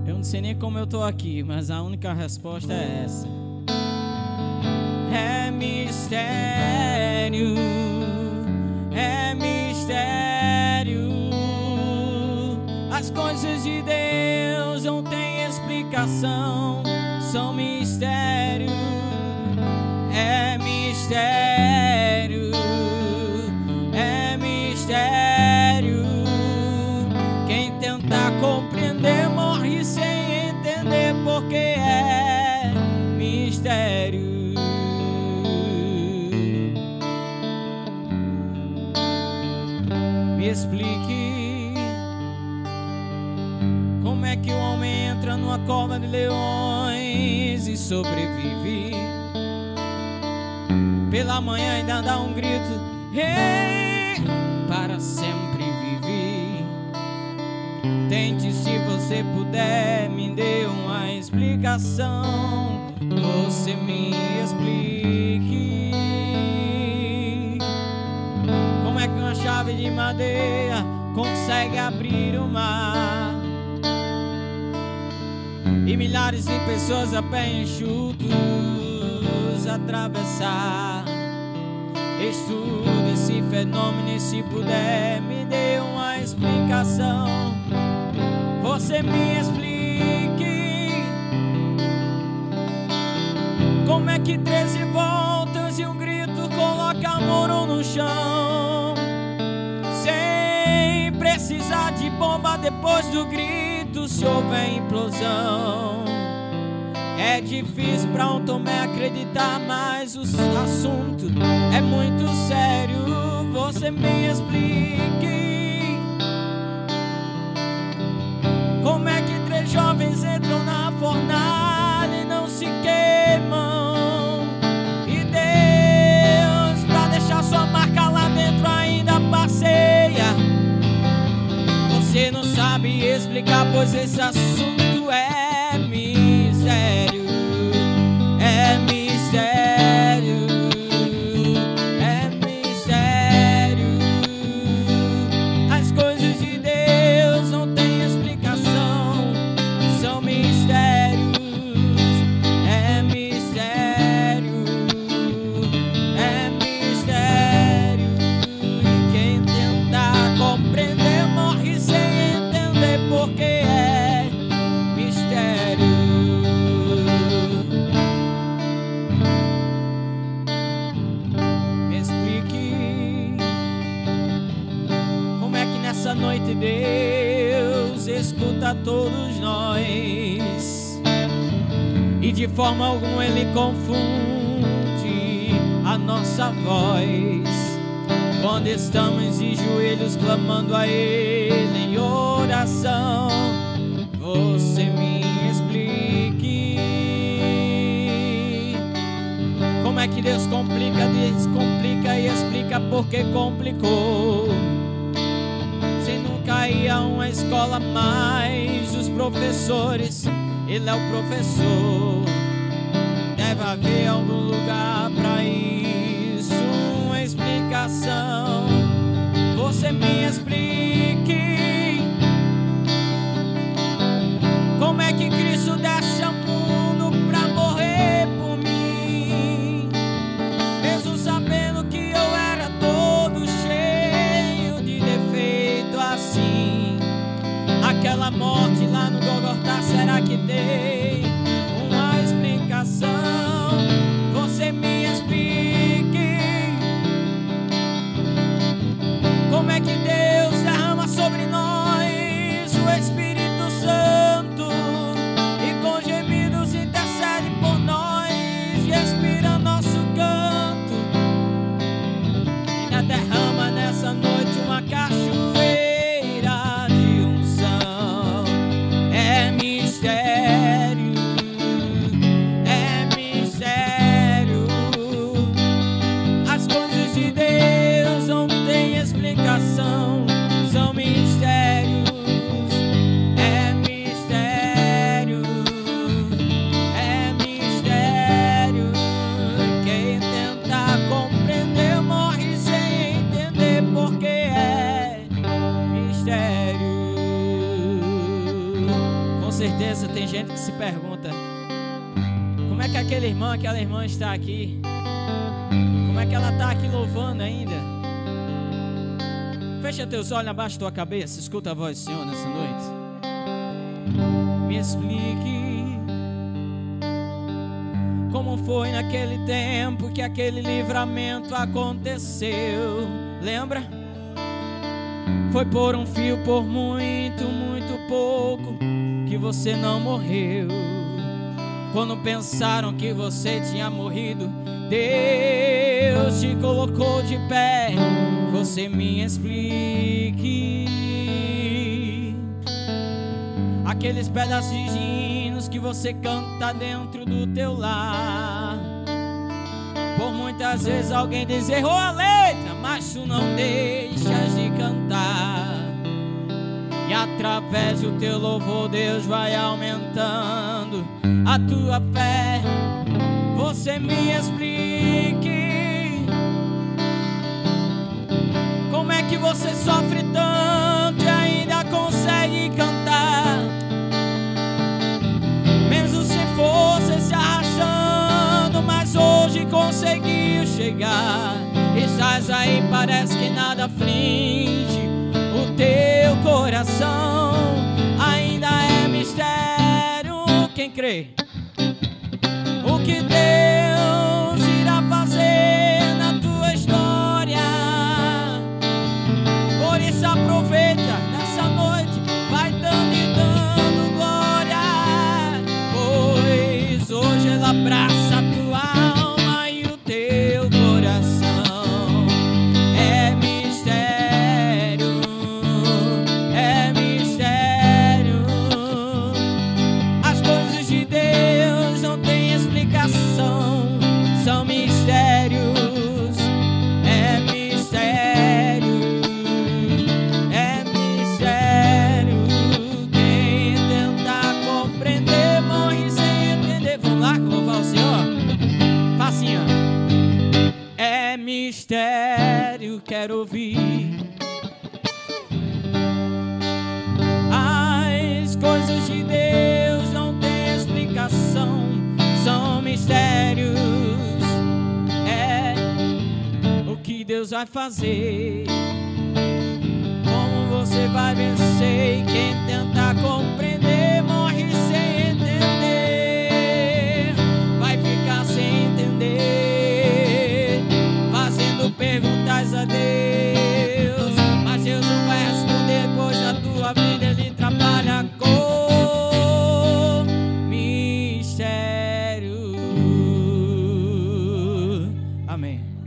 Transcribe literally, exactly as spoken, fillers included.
Eu não sei nem como eu tô aqui, mas a única resposta é essa. É mistério, é mistério. As coisas de Deus não têm explicação, são mistério, é mistério, é mistério. Quem tentar compreender morre sem entender, porque é mistério. Me explique como é que o homem entra numa cova de leões e sobrevive. Pela manhã ainda dá um grito, hey, para sempre vive. Tente, se você puder, me dê uma explicação. Você me explique como é que uma chave de madeira consegue abrir o mar e milhares de pessoas a pé enxutos atravessar. Estude esse fenômeno e, se puder, me dê uma explicação. Você me explique como é que treze voltas e um grito coloca Moro no chão, sem precisar de bomba. Depois do grito, se houver implosão, é difícil pra um Tomé acreditar, mas o assunto é muito sério. Você me explique como é que três jovens entram na fornalha e não se queimam, e Deus, pra deixar sua marca lá dentro, ainda passeia. Você não sabe explicar, pois esse assunto é mistério, é mistério, é mistério. As coisas de Deus não têm explicação, são mistérios, é mistério, é mistério. E quem tentar compreender morre sem entender, porque é mistério. Me explique como é que nessa noite Deus escuta todos nós e de forma alguma Ele confunde a nossa voz quando estamos de joelhos clamando a Ele em oração. Você me explique como é que Deus complica, descomplica e explica porque complicou. Se nunca ia a uma escola, mais os professores, Ele é o professor. Deve haver algum lugar pra isso, uma explicação. Você me explique como é que Cristo desce ao mundo pra morrer por mim, mesmo sabendo que eu era todo cheio de defeito assim. Aquela morte lá no Golgotá, será que tem uma explicação? Você me explique como é que Deus derrama sobre nós o Espírito Santo e com gemidos intercede por nós e expira nosso canto, e ainda derrama nessa noite uma cachoeira de unção. É mistério, é mistério. As coisas de Deus não têm explicação, são mistérios, é mistério. certeza tem gente que se pergunta: como é que aquele irmão, aquela irmã está aqui? Como é que ela está aqui louvando ainda? Fecha teus olhos abaixo da tua cabeça, escuta a voz do Senhor nessa noite. Me explique como foi naquele tempo que aquele livramento aconteceu. Lembra? Foi por um fio, por muito, muito pouco, que você não morreu. Quando pensaram que você tinha morrido, Deus te colocou de pé. Você me explique aqueles pedaços de hinos que você canta dentro do teu lar. Por muitas vezes alguém diz: errou a letra, mas tu não deixas de cantar. E através do teu louvor Deus vai aumentando a tua fé. Você me explique como é que você sofre tanto e ainda consegue cantar, mesmo sem força se arrastando, mas hoje conseguiu chegar. Estás aí, parece que nada aflige o teu coração, ainda é mistério. Quem crê? O que Deus irá fazer na tua história? Por isso aproveita nessa noite, vai dando e dando glória, pois hoje Ele abraça a tua alma e o teu coração. É mistério, é mistério. As coisas de Deus não têm explicação, são mistérios. É mistério, é mistério. Quem tentar compreender morre sem entender. Vamos lá, louvar o Senhor. Facinho. É mistério, quero ouvir. As coisas de Deus não têm explicação, são mistérios. É o que Deus vai fazer, como você vai vencer. E quem tentar compreender